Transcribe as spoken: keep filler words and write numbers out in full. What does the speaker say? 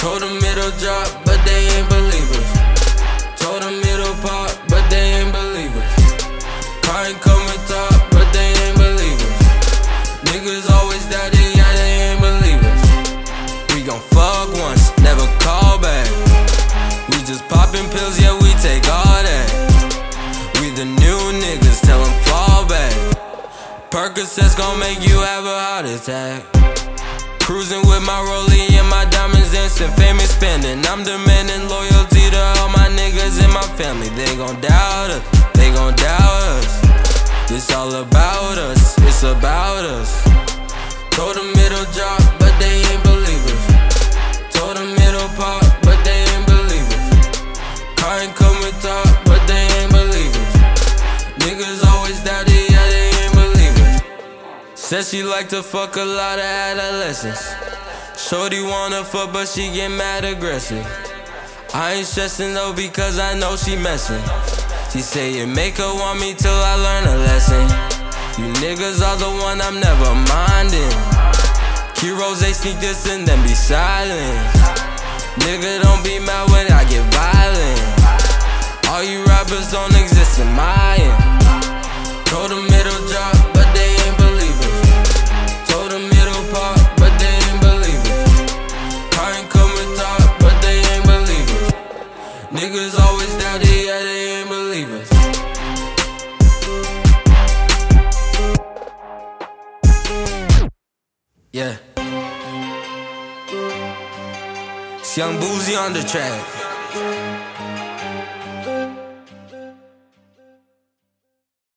Told them it'll drop, but they ain't believers. Told them it'll pop, but they ain't believers. Car ain't coming top, but they ain't believers. Niggas always doubted, yeah, they ain't believers. We gon' fuck once, never call back. We just poppin' pills, yeah, we take all that. We the new niggas, tell them fall back. Percocets gon' make you have a heart attack. Cruising with my rollie and my diamonds instant famous spending. I'm demanding loyalty to all my niggas in my family. They gon' doubt us, they gon' doubt us. It's all about us, it's about us. Told them it'll drop, but they ain't believers. Told them it'll pop, but they ain't believers. Car ain't coming top, but they ain't believers. Niggas always doubted, yeah, they ain't believers. Said she like to fuck a lot of adolescents. Shorty wanna fuck, but she get mad aggressive. I ain't stressing though because I know she messin'. She say it make her want me till I learn a lesson. You niggas are the one I'm never minding. Key Rose sneak this and then be silent. Nigga don't be mad when I get violent. All you rappers don't exist in my end. Told them it'll drop, but they ain't believers. Told them it'll pop, but they ain't believers. Car ain't coming top, but they ain't believers. Niggas always doubted, yeah, they ain't believers. Yeah. It's Young Boozy on the track.